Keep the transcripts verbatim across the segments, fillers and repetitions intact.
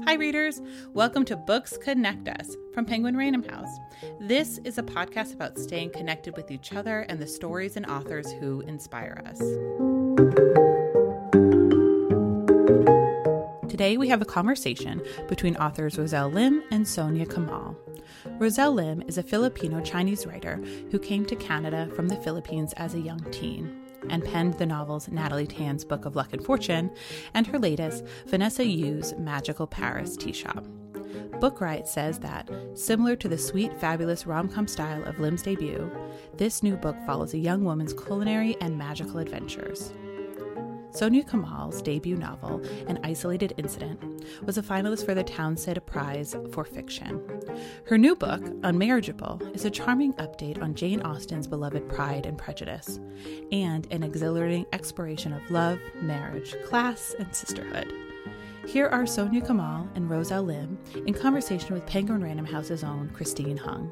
Hi, readers. Welcome to Books Connect Us from Penguin Random House. This is a podcast about staying connected with each other and the stories and authors who inspire us. Today, we have a conversation between authors Roselle Lim and Sonia Kamal. Roselle Lim is a Filipino-Chinese writer who came to Canada from the Philippines as a young teen and penned the novels Natalie Tan's Book of Luck and Fortune and her latest, Vanessa Yu's Magical Paris Tea Shop. Bookright says that, similar to the sweet, fabulous rom-com style of Lim's debut, this new book follows a young woman's culinary and magical adventures. Sonia Kamal's debut novel, An Isolated Incident, was a finalist for the Townsend Prize for Fiction. Her new book, Unmarriageable, is a charming update on Jane Austen's beloved Pride and Prejudice, and an exhilarating exploration of love, marriage, class, and sisterhood. Here are Sonia Kamal and Roselle Lim in conversation with Penguin Random House's own Christine Hung.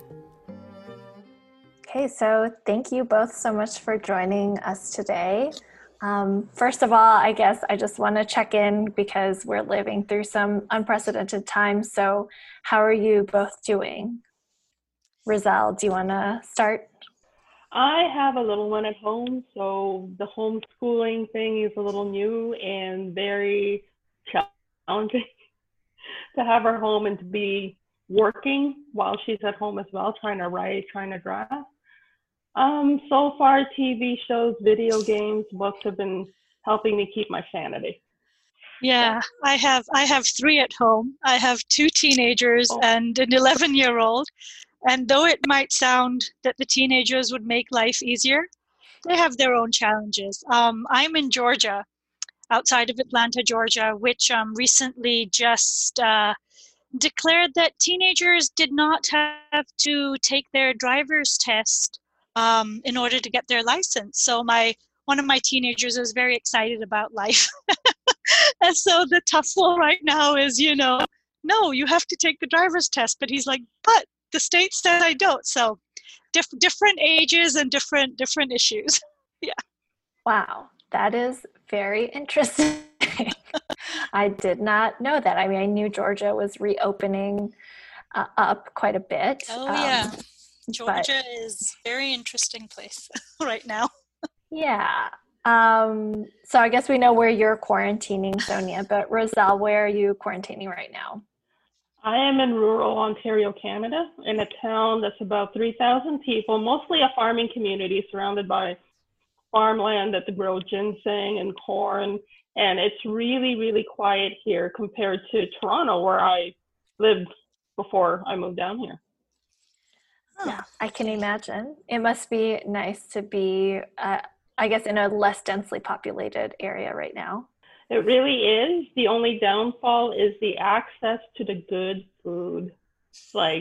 Okay, so thank you both so much for joining us today. Um, first of all, I guess I just want to check in because we're living through some unprecedented times. So how are you both doing? Roselle, do you want to start? I have a little one at home, so the homeschooling thing is a little new and very challenging to have her home and to be working while she's at home as well, trying to write, trying to draft. Um, so far, T V shows, video games, books have been helping me keep my sanity. Yeah, I have I have three at home. I have two teenagers oh. and an eleven-year-old. And though it might sound that the teenagers would make life easier, they have their own challenges. Um, I'm in Georgia, outside of Atlanta, Georgia, which um, recently just uh, declared that teenagers did not have to take their driver's test Um, in order to get their license. So my one of my teenagers is very excited about life. And so the tussle right now is, you know, no, you have to take the driver's test. But he's like, but the state said I don't. So diff- different ages and different different issues. Yeah. Wow, that is very interesting. I did not know that. I mean, I knew Georgia was reopening uh, up quite a bit. Oh, yeah. Um, Georgia but, is a very interesting place right now. Yeah. Um, so I guess we know where you're quarantining, Sonia, but Roselle, where are you quarantining right now? I am in rural Ontario, Canada, in a town that's about three thousand people, mostly a farming community surrounded by farmland that grow ginseng and corn. And it's really, really quiet here compared to Toronto, where I lived before I moved down here. Yeah, I can imagine. It must be nice to be, uh, I guess, in a less densely populated area right now. It really is. The only downfall is the access to the good food, like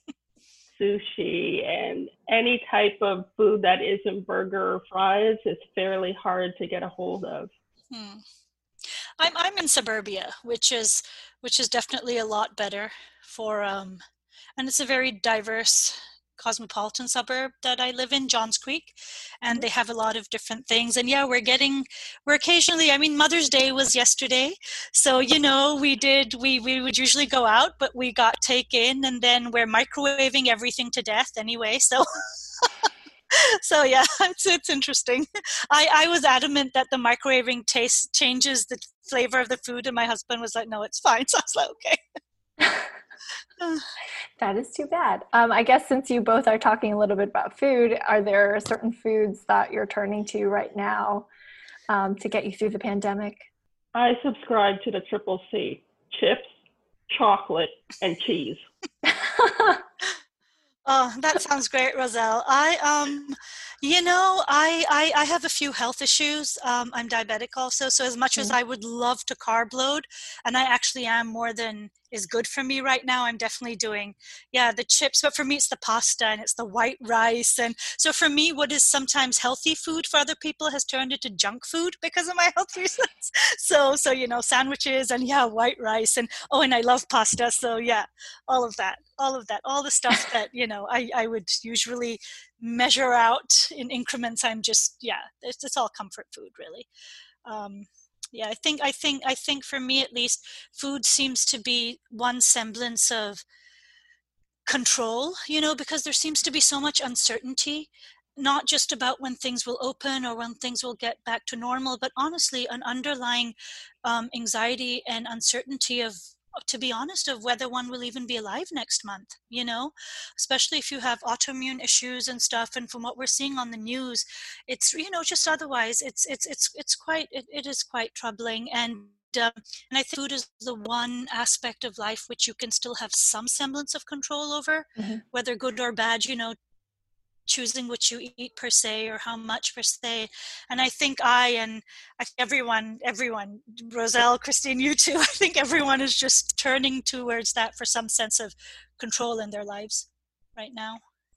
sushi and any type of food that isn't burger or fries. It's fairly hard to get a hold of. Hmm. I'm I'm in suburbia, which is which is definitely a lot better for, um, and it's a very diverse cosmopolitan suburb that I live in, Johns Creek, and they have a lot of different things. And yeah, we're getting, we're occasionally, I mean, Mother's Day was yesterday, so you know, we did, we we would usually go out, but we got takein, and then we're microwaving everything to death anyway. So, so yeah, it's it's interesting. I I was adamant that the microwaving taste changes the flavor of the food, and my husband was like, no, it's fine. So I was like, okay. That is too bad. Um, I guess since you both are talking a little bit about food, are there certain foods that you're turning to right now um, to get you through the pandemic? I subscribe to the triple C: chips, chocolate, and cheese. Oh, that sounds great, Roselle. I, um, you know, I, I, I have a few health issues. Um, I'm diabetic also. So as much mm. as I would love to carb load, and I actually am more than is good for me right now, I'm definitely doing, yeah, the chips. But for me, it's the pasta and it's the white rice. And so for me, what is sometimes healthy food for other people has turned into junk food because of my health reasons. So, so, you know, sandwiches and yeah, white rice and, oh, and I love pasta. So yeah, all of that, all of that, all the stuff that, you know, I, I would usually measure out in increments. I'm just, yeah, it's, it's all comfort food really. Um, Yeah, I think I think I think for me at least, food seems to be one semblance of control, you know, because there seems to be so much uncertainty, not just about when things will open or when things will get back to normal, but honestly, an underlying um, anxiety and uncertainty of, to be honest, of whether one will even be alive next month, you know, especially if you have autoimmune issues and stuff. And from what we're seeing on the news, it's, you know, just otherwise, it's, it's, it's, it's quite, it, it is quite troubling. And um, and I think food is the one aspect of life which you can still have some semblance of control over, Mm-hmm. whether good or bad, you know, choosing what you eat per se or how much per se. And I think I and I think everyone, everyone, Roselle, Christine, you too, I think everyone is just turning towards that for some sense of control in their lives right now.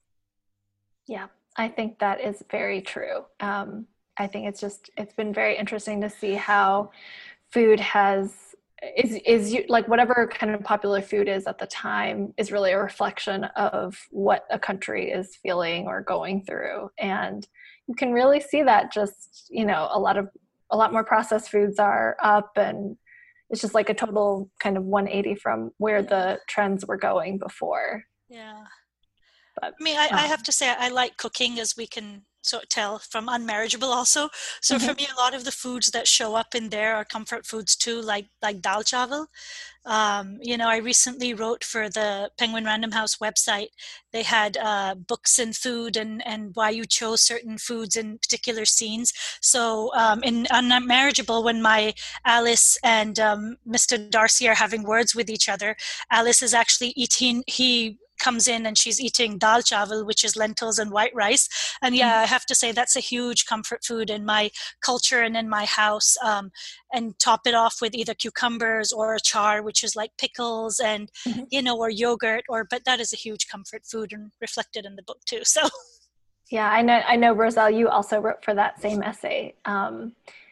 Yeah, I think that is very true. Um, I think it's just, it's been very interesting to see how food has, is, is like whatever kind of popular food is at the time is really a reflection of what a country is feeling or going through. And you can really see that just, you know, a lot of, a lot more processed foods are up, and it's just like a total kind of one eighty from where Yeah. the trends were going before. Yeah. But, I mean, I, um, I have to say I like cooking, as we can sort of tell from Unmarriageable also. So mm-hmm. for me, a lot of the foods that show up in there are comfort foods too, like like dal chawal. Um, you know, I recently wrote for the Penguin Random House website. They had uh, books in food and, and why you chose certain foods in particular scenes. So um, in Unmarriageable, when my Alice and um, Mister Darcy are having words with each other, Alice is actually eating, he comes in and she's eating dal chawal, which is lentils and white rice. And yeah, I have to say that's a huge comfort food in my culture and in my house. Um, and top it off with either cucumbers or a char, which is like pickles and, mm-hmm. you know, or yogurt, or, but that is a huge comfort food and reflected in the book too. So yeah, I know, I know, Roselle, you also wrote for that same essay. Um,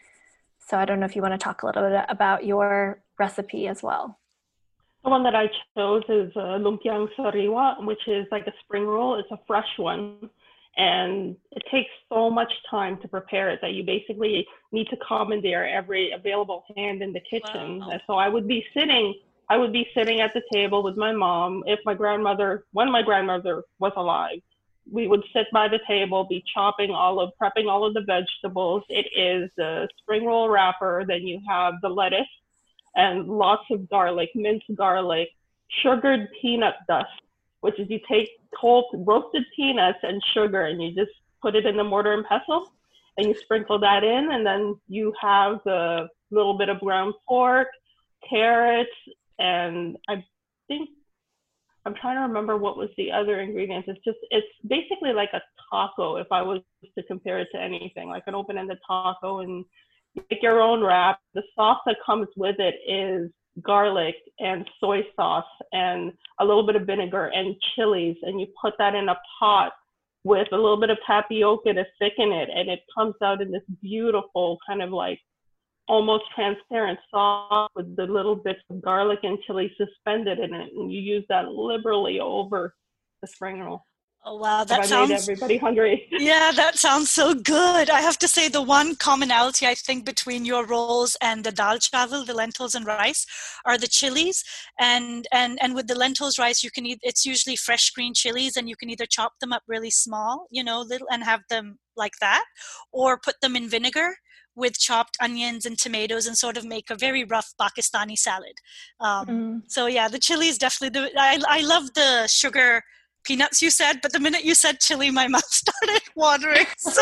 so I don't know if you want to talk a little bit about your recipe as well. The one that I chose is uh, lumpiang sariwa, which is like a spring roll. It's a fresh one, and it takes so much time to prepare it that you basically need to commandeer every available hand in the kitchen. Wow. And so I would be sitting, I would be sitting at the table with my mom. If my grandmother, when my grandmother was alive, we would sit by the table, be chopping all of, prepping all of the vegetables. It is the spring roll wrapper. Then you have the lettuce and lots of garlic, minced garlic, sugared peanut dust, which is you take cold roasted peanuts and sugar and you just put it in the mortar and pestle and you sprinkle that in, and then you have the little bit of ground pork, carrots, and I think, I'm trying to remember what was the other ingredients. It's just, it's basically like a taco if I was to compare it to anything, like an open-ended taco, and make your own wrap. The sauce that comes with it is garlic and soy sauce and a little bit of vinegar and chilies, and you put that in a pot with a little bit of tapioca to thicken it, and it comes out in this beautiful kind of like almost transparent sauce with the little bits of garlic and chili suspended in it, and you use that liberally over the spring roll. Oh, wow, that I sounds, made everybody hungry. Yeah, that sounds so good. I have to say the one commonality I think between your rolls and the dal chawal, the lentils and rice, are the chilies. And and and with the lentils rice, you can eat, it's usually fresh green chilies, and you can either chop them up really small, you know, little, and have them like that, or put them in vinegar with chopped onions and tomatoes and sort of make a very rough Pakistani salad. Um, Mm. So yeah, the chili is definitely the, I, I love the sugar peanuts you said, but the minute you said chili, my mouth started watering. So.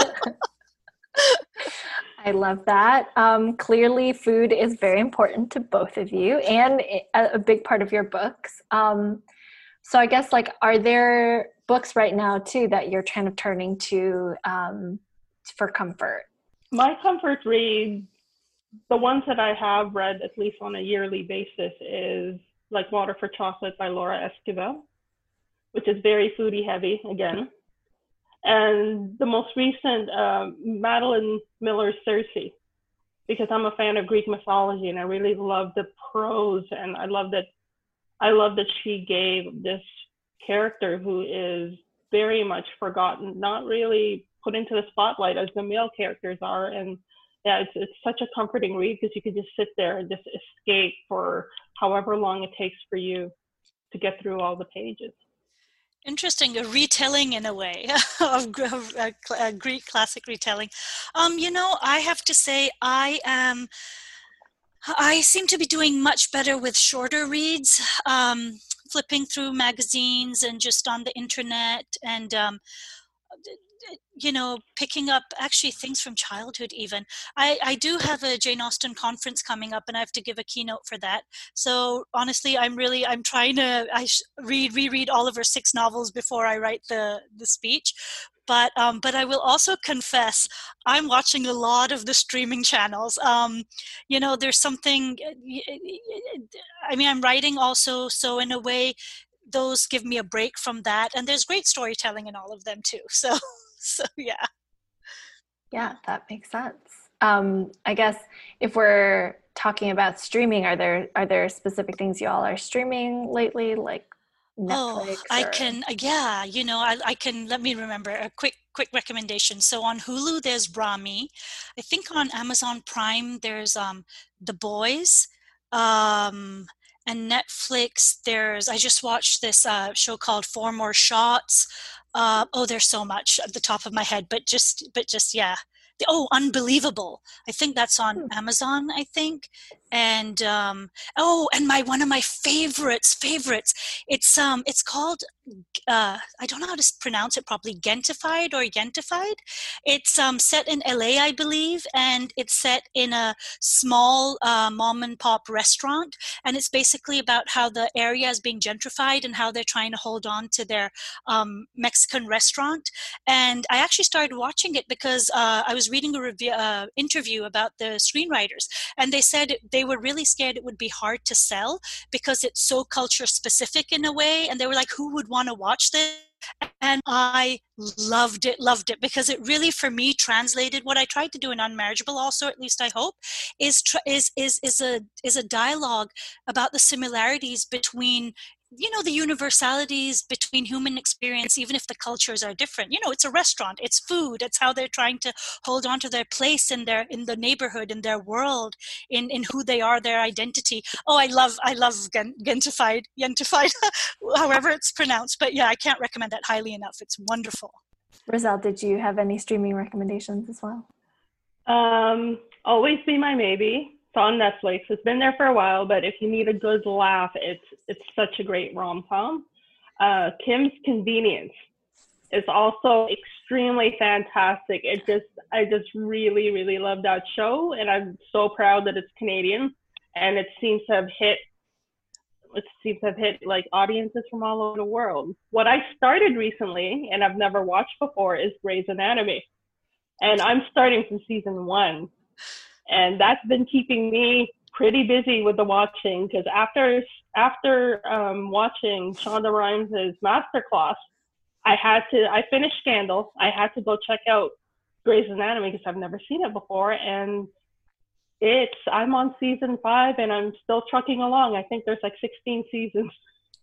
I love that. Um, clearly, food is very important to both of you and a, a big part of your books. Um, so I guess, like, are there books right now, too, that you're kind of turning to um, for comfort? My comfort read, the ones that I have read at least on a yearly basis, is Like Water for Chocolate by Laura Esquivel, which is very foodie heavy again. And the most recent, um, Madeline Miller's Circe, because I'm a fan of Greek mythology and I really love the prose, and I love that I love that she gave this character who is very much forgotten, not really put into the spotlight as the male characters are, and yeah, it's it's such a comforting read because you could just sit there and just escape for however long it takes for you to get through all the pages. Interesting, a retelling in a way of a, a Greek classic retelling. Um, you know, I have to say, I am. I seem to be doing much better with shorter reads, um, flipping through magazines and just on the internet, and um, you know, picking up actually things from childhood even. I, I do have a Jane Austen conference coming up and I have to give a keynote for that. So honestly, I'm really, I'm trying to I sh- read, reread all of her six novels before I write the, the speech. But um, but I will also confess, I'm watching a lot of the streaming channels. Um, you know, there's something, I mean, I'm writing also, so in a way, those give me a break from that. And there's great storytelling in all of them too. So, so yeah. Yeah, that makes sense. Um, I guess if we're talking about streaming, are there are there specific things you all are streaming lately, like Netflix? Oh, I or... can, yeah, you know, I, I can, let me remember a quick, quick recommendation. So on Hulu, there's Brahmi. I think on Amazon Prime, there's um, The Boys. Um, and Netflix, there's, I just watched this uh, show called Four More Shots. Uh, oh, there's so much at the top of my head, but just, but just, yeah. The, oh, Unbelievable. I think that's on Hmm. Amazon, I think. And, um, oh, and my, one of my favorites, favorites, it's, um, it's called, uh, I don't know how to pronounce it properly, Gentified or Gentified. It's um, set in L A, I believe, and it's set in a small uh, mom and pop restaurant. And it's basically about how the area is being gentrified and how they're trying to hold on to their um, Mexican restaurant. And I actually started watching it because uh, I was reading a review, uh, interview about the screenwriters, and they said they were really scared it would be hard to sell because it's so culture specific in a way. And they were like, who would want to watch this? And I loved it, loved it, because it really, for me, translated what I tried to do in Unmarriageable also, at least I hope, is is is is a is a dialogue about the similarities between, you know, the universalities between human experience, even if the cultures are different. You know, it's a restaurant, it's food, it's how they're trying to hold on to their place in their, in the neighborhood, in their world, in, in who they are, their identity. Oh, I love, I love Gentified, Gentified, however it's pronounced. But yeah, I can't recommend that highly enough. It's wonderful. Roselle, did you have any streaming recommendations as well? Um, Always Be My Maybe. It's on Netflix. It's been there for a while, but if you need a good laugh, it's it's such a great rom-com. Uh, Kim's Convenience is also extremely fantastic. It just I just really really love that show, and I'm so proud that it's Canadian, and it seems to have hit it seems to have hit like audiences from all over the world. What I started recently, and I've never watched before, is Grey's Anatomy, and I'm starting from season one. And that's been keeping me pretty busy with the watching, because after after um, watching Shonda Rhimes' masterclass, I had to, I finished Scandal. I had to go check out Grey's Anatomy because I've never seen it before. And it's, I'm on season five and I'm still trucking along. I think there's like sixteen seasons.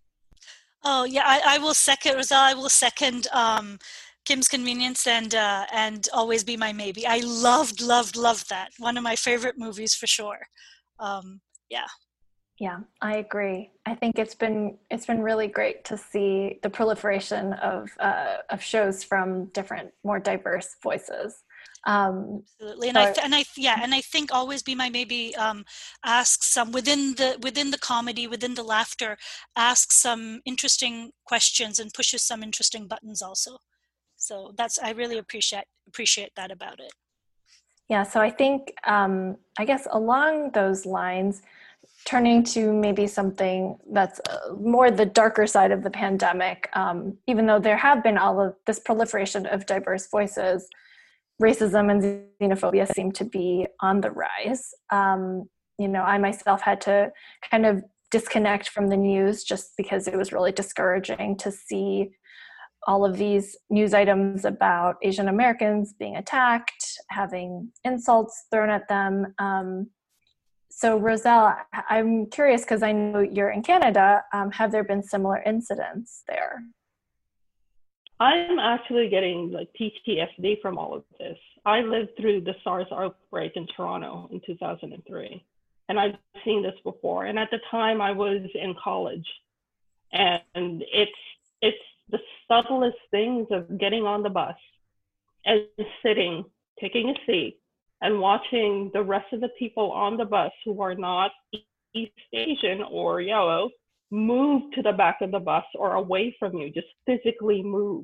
Oh yeah, I, I will second, Roselle, I will second um, Kim's Convenience and uh, and Always Be My Maybe. I loved, loved, loved that. One of my favorite movies for sure. Um, yeah. Yeah, I agree. I think it's been it's been really great to see the proliferation of uh, of shows from different, more diverse voices. Um, Absolutely, and so I th- and I yeah, and I think Always Be My Maybe um, asks some within the within the comedy, within the laughter, asks some interesting questions and pushes some interesting buttons also. So that's, I really appreciate appreciate that about it. Yeah, so I think, um, I guess along those lines, turning to maybe something that's uh, more the darker side of the pandemic, um, even though there have been all of this proliferation of diverse voices, racism and xenophobia seem to be on the rise. Um, you know, I myself had to kind of disconnect from the news just because it was really discouraging to see all of these news items about Asian Americans being attacked, having insults thrown at them. Um, so Roselle, I'm curious because I know you're in Canada. Um, have there been similar incidents there? I'm actually getting like P T S D from all of this. I lived through the SARS outbreak in Toronto in two thousand three, and I've seen this before. And at the time, I was in college, and it's it's the subtlest things of getting on the bus and sitting, taking a seat, and watching the rest of the people on the bus who are not East Asian or yellow move to the back of the bus or away from you, just physically move.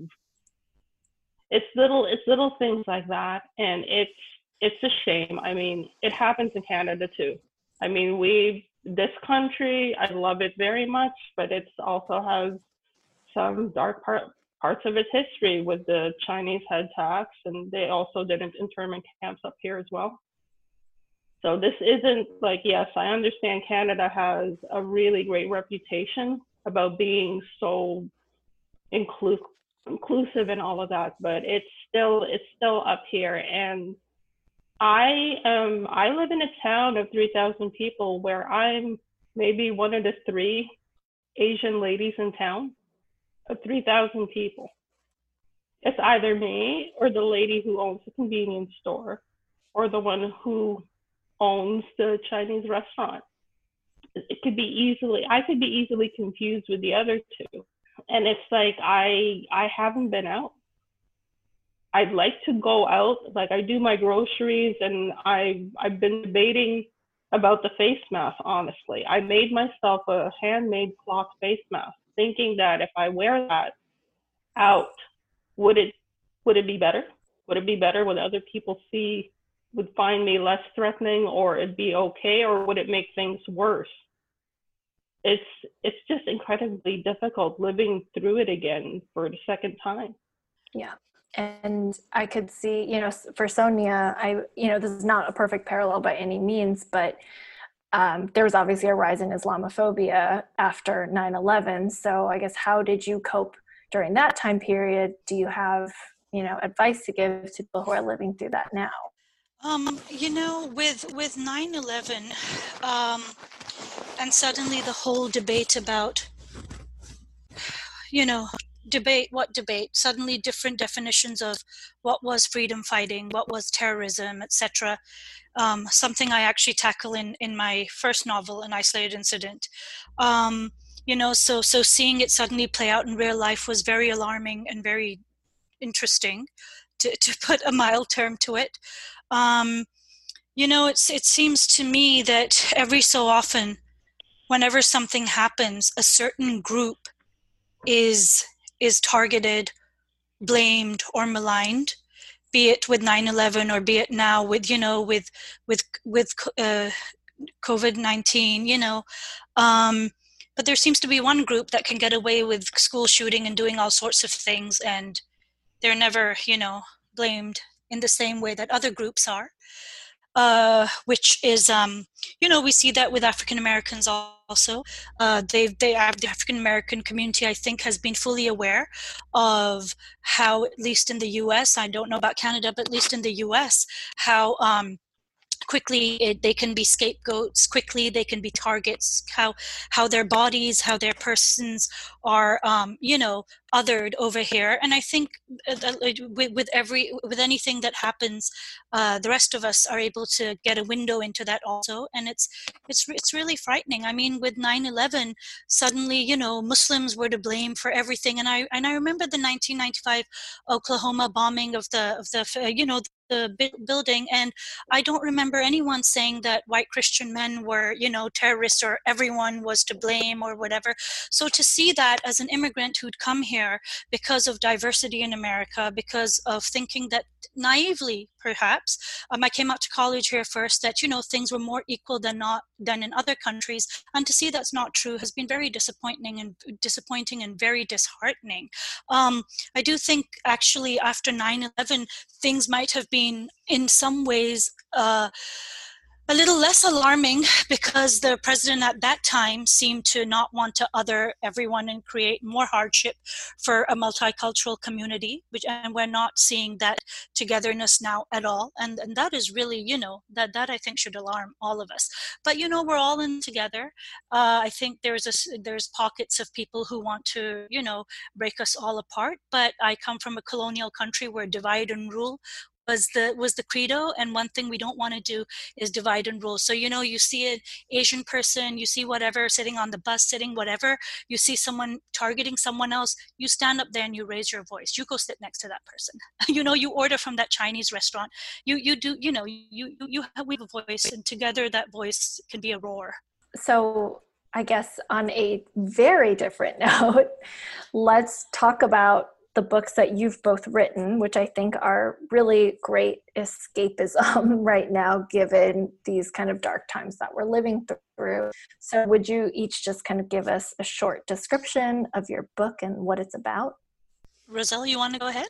It's little, it's little things like that, and it's it's a shame. I mean, it happens in Canada too. I mean, we this country, I love it very much, but it also has some dark part, parts of its history with the Chinese head tax, and they also did internment camps up here as well. So this isn't like, yes, I understand Canada has a really great reputation about being so inclu- inclusive and all of that, but it's still it's still up here. And I um I live in a town of three thousand people where I'm maybe one of the three Asian ladies in town of three thousand people. It's either me or the lady who owns the convenience store or the one who owns the Chinese restaurant. It could be easily, I could be easily confused with the other two. And it's like, I I haven't been out. I'd like to go out, like I do my groceries, and I, I've been debating about the face mask, honestly. I made myself a handmade cloth face mask, thinking that if I wear that out, would it would it be better? Would it be better? Would other people see, would find me less threatening, or it'd be okay, or would it make things worse? It's it's just incredibly difficult living through it again for the second time. Yeah. And I could see, you know, for Sonia, I, you know, this is not a perfect parallel by any means, but um, there was obviously a rise in Islamophobia after nine eleven. So I guess, how did you cope during that time period? Do you have, you know, advice to give to people who are living through that now? Um, you know, with with nine eleven, um, and suddenly the whole debate about, you know, debate, what debate? Suddenly different definitions of what was freedom fighting, what was terrorism, et cetera. Um, something I actually tackle in, in my first novel, An Isolated Incident. Um, you know, so so seeing it suddenly play out in real life was very alarming and very interesting, to, to put a mild term to it. Um, you know, it's it seems to me that every so often, whenever something happens, a certain group is is targeted, blamed, or maligned, be it with nine eleven or be it now with, you know, with with with uh, COVID nineteen, you know. Um, but there seems to be one group that can get away with school shooting and doing all sorts of things, and they're never, you know, blamed in the same way that other groups are. Uh, which is, um, you know, we see that with African Americans also. Uh, they, they have the African American community, I think, has been fully aware of how, at least in the U S, I don't know about Canada, but at least in the U S, how um, quickly it, they can be scapegoats, quickly they can be targets, how how their bodies, how their persons are, um, you know, othered over here. And I think with, with every with anything that happens, uh, the rest of us are able to get a window into that also, and it's it's it's really frightening. I mean, with nine eleven, suddenly, you know, Muslims were to blame for everything, and I and I remember the nineteen ninety-five Oklahoma bombing of the of the you know the building, and I don't remember anyone saying that white Christian men were, you know, terrorists or everyone was to blame or whatever. So to see that as an immigrant who'd come here because of diversity in America, because of thinking that naively, perhaps, um, I came out to college here first, that, you know, things were more equal than not than in other countries, and to see that's not true has been very disappointing and disappointing and very disheartening. Um, I do think actually after nine eleven, things might have been in some ways uh, A little less alarming because the president at that time seemed to not want to other everyone and create more hardship for a multicultural community, which, and we're not seeing that togetherness now at all. And, and that is really, you know, that, that I think should alarm all of us. But, you know, we're all in together. Uh, I think there's a, there's pockets of people who want to, you know, break us all apart. But I come from a colonial country where divide and rule was the was the credo, and one thing we don't want to do is divide and rule. So, you know, you see an Asian person, you see whatever, sitting on the bus, sitting whatever, you see someone targeting someone else, you stand up there and you raise your voice. You go sit next to that person. You know, you order from that Chinese restaurant. You you do, you know, you you have, we have a voice, and together that voice can be a roar. So I guess on a very different note, let's talk about the books that you've both written, which I think are really great escapism right now, given these kind of dark times that we're living through. So would you each just kind of give us a short description of your book and what it's about? Roselle, you want to go ahead?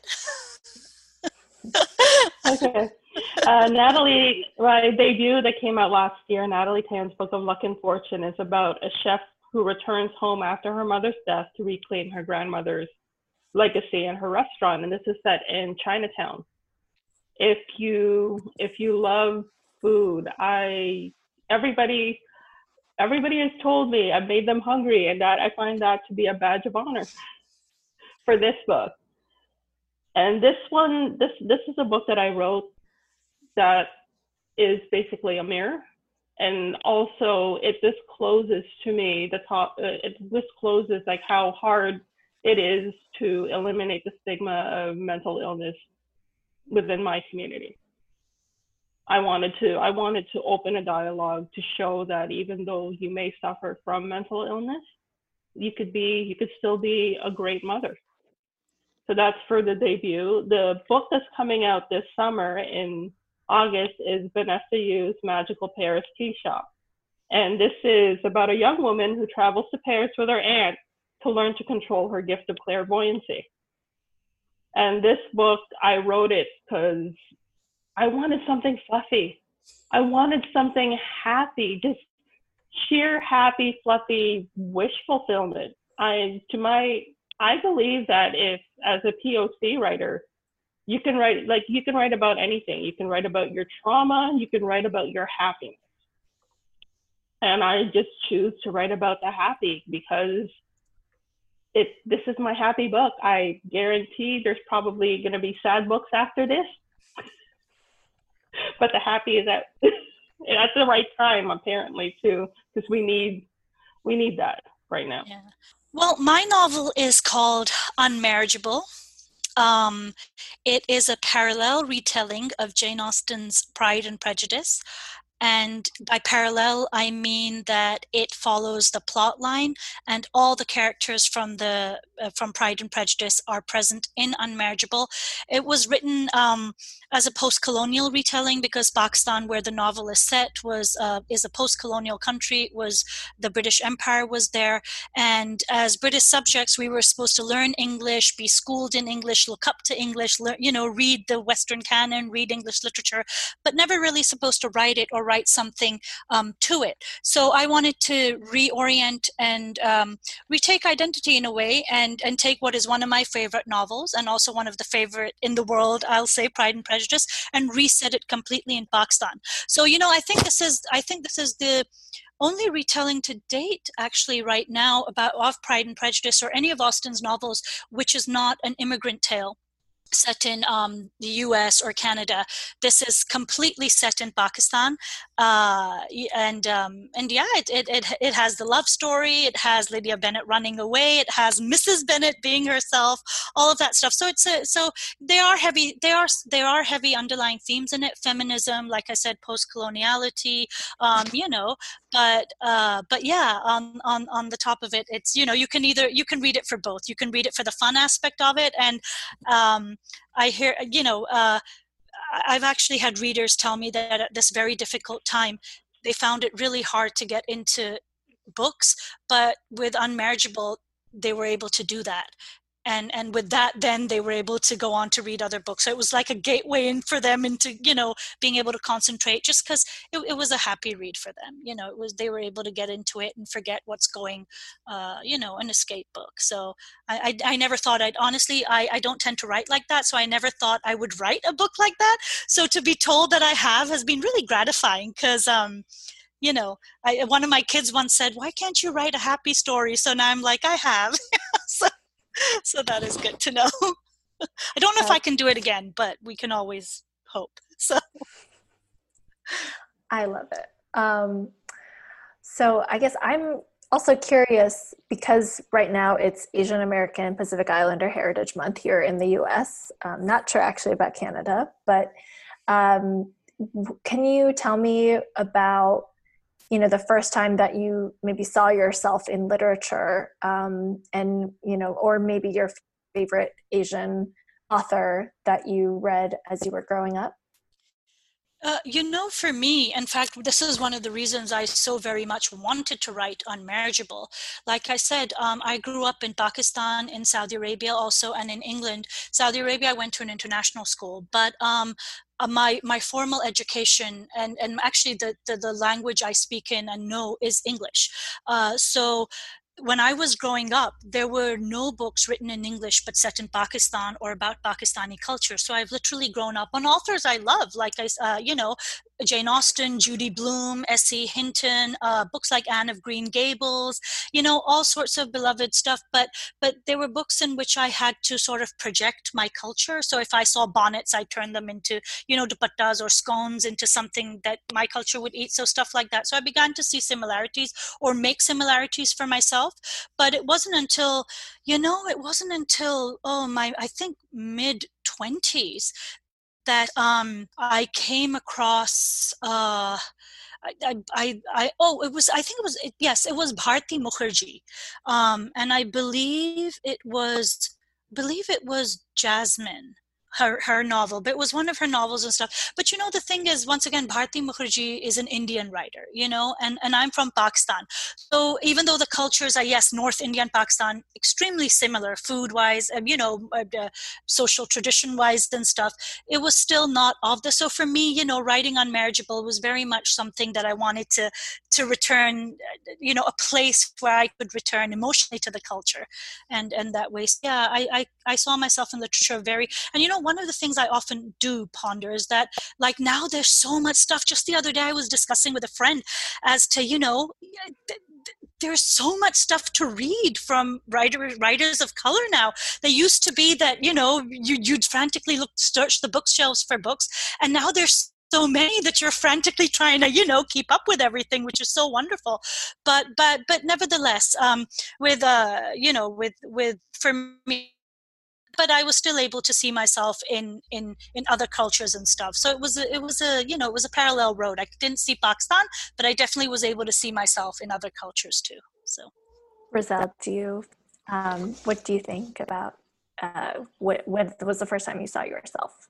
Okay. Uh, Natalie, my debut that came out last year, Natalie Tan's Book of Luck and Fortune, is about a chef who returns home after her mother's death to reclaim her grandmother's legacy in her restaurant, and this is set in Chinatown. If you if you love food, I everybody everybody has told me I've made them hungry, and that I find that to be a badge of honor for this book. And this one, this this is a book that I wrote that is basically a mirror, and also it discloses to me the top. It discloses like how hard it is to eliminate the stigma of mental illness within my community. I wanted to, I wanted to open a dialogue to show that even though you may suffer from mental illness, you could be, you could still be a great mother. So that's for the debut. The book that's coming out this summer in August is Vanessa Yu's Magical Paris Tea Shop. And this is about a young woman who travels to Paris with her aunt to learn to control her gift of clairvoyancy. And this book, I wrote it because I wanted something fluffy. I wanted something happy, just sheer happy, fluffy wish fulfillment. I, to my, I believe that if, as a P O C writer, you can write, like you can write about anything. You can write about your trauma, you can write about your happiness. And I just choose to write about the happy because It, this is my happy book. I guarantee there's probably going to be sad books after this, but the happy is at at the right time, apparently, too, because we need we need that right now. Yeah. Well, my novel is called Unmarriageable. Um, it is a parallel retelling of Jane Austen's Pride and Prejudice. And by parallel, I mean that it follows the plot line, and all the characters from the uh, from Pride and Prejudice are present in Unmarriageable. It was written um, as a post-colonial retelling because Pakistan, where the novel is set, was uh, is a post-colonial country. It was the British Empire was there, and as British subjects, we were supposed to learn English, be schooled in English, look up to English, learn, you know, read the Western canon, read English literature, but never really supposed to write it or write something um, to it. So I wanted to reorient and um, retake identity in a way, and, and take what is one of my favorite novels and also one of the favorite in the world, I'll say, Pride and Prejudice, and reset it completely in Pakistan. So, you know, I think this is, I think this is the only retelling to date, actually, right now, about of Pride and Prejudice or any of Austen's novels, which is not an immigrant tale set in um, the U S or Canada. This is completely set in Pakistan, uh, and um, and yeah, it, it it it has the love story. It has Lydia Bennet running away. It has Missus Bennet being herself. All of that stuff. So it's a, so they are heavy. They are there are heavy underlying themes in it. Feminism, like I said, post-coloniality. Um, you know, but uh, but yeah, on on on the top of it, it's, you know, you can either you can read it for both. You can read it for the fun aspect of it, and um, I hear, you know, uh, I've actually had readers tell me that at this very difficult time, they found it really hard to get into books, but with Unmarriageable, they were able to do that. and and with that, then they were able to go on to read other books. So it was like a gateway in for them into, you know, being able to concentrate, just because it, it was a happy read for them. You know, it was, they were able to get into it and forget what's going, uh, you know, an escape book. So I, I, I never thought I'd, honestly, I, I don't tend to write like that. So I never thought I would write a book like that. So to be told that I have has been really gratifying, because, um, you know, I, one of my kids once said, why can't you write a happy story? So now I'm like, I have. so, so that is good to know. I don't know if I can do it again, but we can always hope. So I love it. Um, so I guess I'm also curious, because right now it's Asian American Pacific Islander Heritage Month here in the U S. Um, not sure actually about Canada, but um, can you tell me about, you know, the first time that you maybe saw yourself in literature, um, and, you know, or maybe your favorite Asian author that you read as you were growing up? Uh, you know, for me, in fact, this is one of the reasons I so very much wanted to write Unmarriageable. Like I said, um, I grew up in Pakistan, in Saudi Arabia also, and in England. Saudi Arabia, I went to an international school, but um, uh, my my formal education and, and actually the, the, the language I speak in and know is English. Uh, so when I was growing up, there were no books written in English but set in Pakistan or about Pakistani culture. So I've literally grown up on authors I love, like I, uh, you know, Jane Austen, Judy Blume, S E Hinton, uh, books like Anne of Green Gables, you know, all sorts of beloved stuff. But but there were books in which I had to sort of project my culture. So if I saw bonnets, I turned them into, you know, dupattas or scones into something that my culture would eat. So stuff like that. So I began to see similarities or make similarities for myself. But it wasn't until, you know, it wasn't until, oh, my, I think mid twenties that um, I came across, uh, I, I, I, oh, it was, I think it was, it, yes, it was Bharti Mukherjee. Um, and I believe it was, believe it was Jasmine. Her, her novel, but it was one of her novels and stuff. But you know, the thing is, once again, Bharti Mukherjee is an Indian writer, you know, and, and I'm from Pakistan. So even though the cultures are, yes, North India and Pakistan, extremely similar food-wise, and, you know, uh, social tradition-wise and stuff, it was still not of the, so for me, you know, writing Unmarriageable was very much something that I wanted to, to return, you know, a place where I could return emotionally to the culture. And, and that way, yeah, I, I, I saw myself in literature very, and you know, one of the things I often do ponder is that, like, now there's so much stuff. Just the other day I was discussing with a friend as to, you know, there's so much stuff to read from writer, writers of color now. They used to be that, you know, you, you'd frantically look, search the bookshelves for books, and now there's so many that you're frantically trying to, you know, keep up with everything, which is so wonderful. But but but nevertheless, um, with uh, you know, with with for me. But I was still able to see myself in, in, in other cultures and stuff. So it was a, it was a, you know, it was a parallel road. I didn't see Pakistan, but I definitely was able to see myself in other cultures too. So, Roselle, do you, um, what do you think about, uh, what, what was the first time you saw yourself?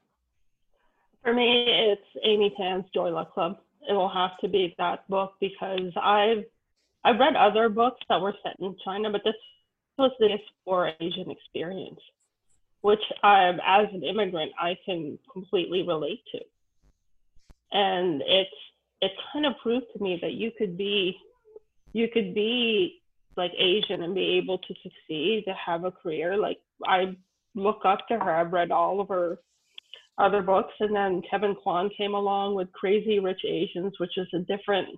For me, it's Amy Tan's Joy Luck Club. It will have to be that book, because I've, I've read other books that were set in China, but this was the Explore Asian experience, which um, as an immigrant, I can completely relate to. And it's, it kind of proved to me that you could be, you could be like Asian and be able to succeed, to have a career. Like, I look up to her. I've read all of her other books. And then Kevin Kwan came along with Crazy Rich Asians, which is a different,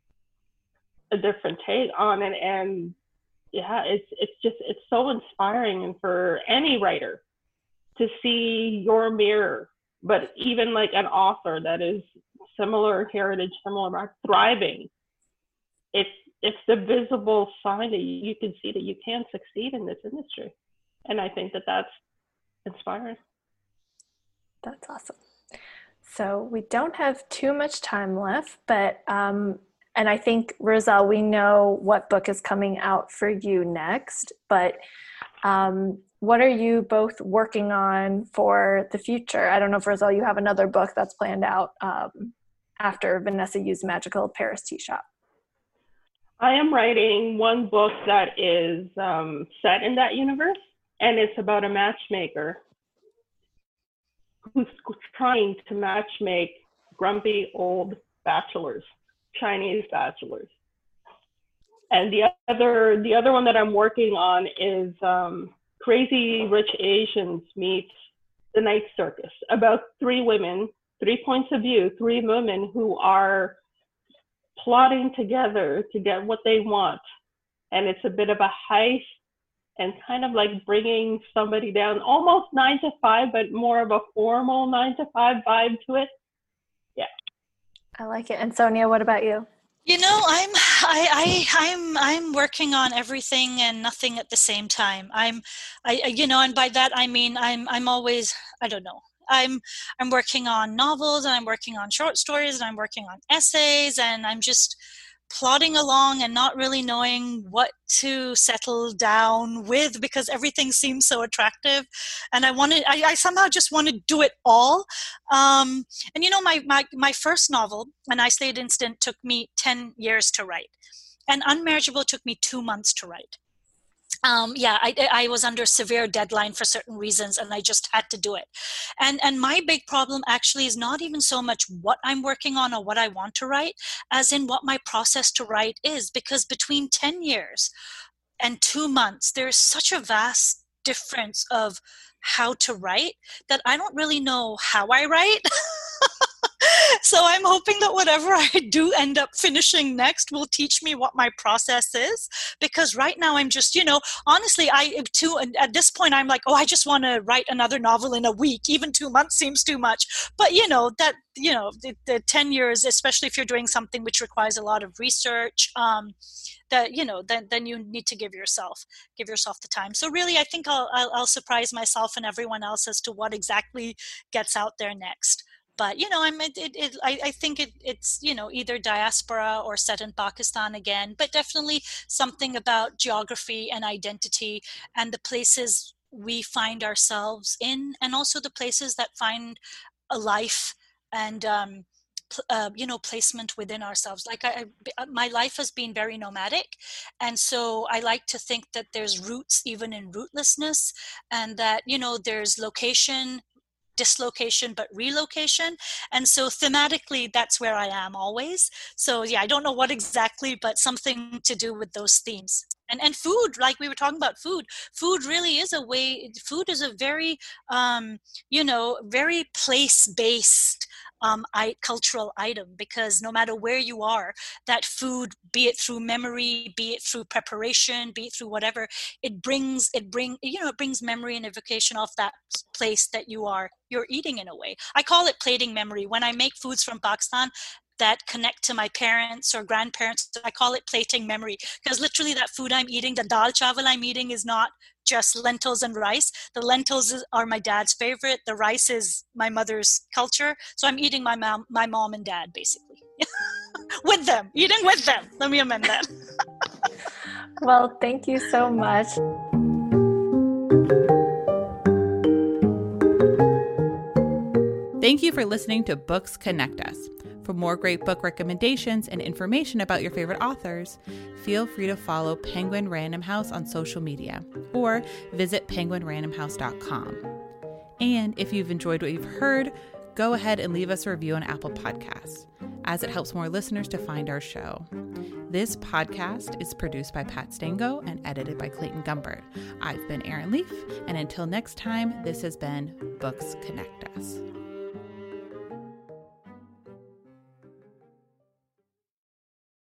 a different take on it. And yeah, it's, it's just, it's so inspiring. And for any writer, to see your mirror, but even like an author that is similar heritage, similar thriving, it's it's the visible sign that you, you can see that you can succeed in this industry. And I think that that's inspiring. That's awesome. So we don't have too much time left, but, um, and I think, Roselle, we know what book is coming out for you next, but um, what are you both working on for the future? I don't know if, Roselle, you have another book that's planned out um, after Vanessa Yu's Magical Paris Tea Shop. I am writing one book that is um, set in that universe. And it's about a matchmaker who's trying to matchmake grumpy old bachelors, Chinese bachelors. And the other, the other one that I'm working on is um, Crazy Rich Asians meets The Night Circus, about three women, three points of view, three women who are plotting together to get what they want. And it's a bit of a heist and kind of like bringing somebody down, almost nine to five, but more of a formal nine to five vibe to it. Yeah. I like it. And Sonia, what about you? You know, I'm I, I I'm I'm working on everything and nothing at the same time. I'm I you know, and by that I mean I'm I'm always I don't know. I'm I'm working on novels and I'm working on short stories and I'm working on essays and I'm just plodding along and not really knowing what to settle down with because everything seems so attractive and I wanted I, I somehow just want to do it all um, and you know my, my my first novel, An Isolated Incident, took me ten years to write and Unmarriageable took me two months to write. Um, yeah, I, I was under severe deadline for certain reasons and I just had to do it. And and my big problem actually is not even so much what I'm working on or what I want to write, as in what my process to write is. Because between ten years and two months, there's such a vast difference of how to write that I don't really know how I write. So I'm hoping that whatever I do end up finishing next will teach me what my process is, because right now I'm just, you know, honestly, I too, at this point I'm like, oh, I just want to write another novel in a week. Even two months seems too much. But you know, that, you know, the, the ten years, especially if you're doing something which requires a lot of research, um, that, you know, then, then you need to give yourself, give yourself the time. So really, I think I'll, I'll, I'll surprise myself and everyone else as to what exactly gets out there next. But, you know, I'm, it, it, it, I, I think it, it's, you know, either diaspora or set in Pakistan again, but definitely something about geography and identity and the places we find ourselves in, and also the places that find a life and, um, uh, you know, placement within ourselves. Like I, I, my life has been very nomadic. And so I like to think that there's roots even in rootlessness, and that, you know, there's location, dislocation, but relocation. And so thematically, that's where I am always. So yeah, I don't know what exactly, but something to do with those themes. And and food, like we were talking about food, food really is a way, food is a very, um, you know, very place-based um, I, cultural item, because no matter where you are, that food, be it through memory, be it through preparation, be it through whatever, it brings, it bring, you know, it brings memory and evocation of that place that you are, you're eating in a way. I call it plating memory. When I make foods from Pakistan that connect to my parents or grandparents, I call it plating memory, because literally that food I'm eating, the dal chawal I'm eating, is not just lentils and rice. The lentils are my dad's favorite. The rice is my mother's culture. So I'm eating my mom, my mom and dad, basically. With them, eating with them. Let me amend that. Well, thank you so much. Thank you for listening to Books Connect Us. For more great book recommendations and information about your favorite authors, feel free to follow Penguin Random House on social media or visit penguin random house dot com. And if you've enjoyed what you've heard, go ahead and leave us a review on Apple Podcasts, as it helps more listeners to find our show. This podcast is produced by Pat Stango and edited by Clayton Gumbert. I've been Erin Leaf, and until next time, this has been Books Connect Us.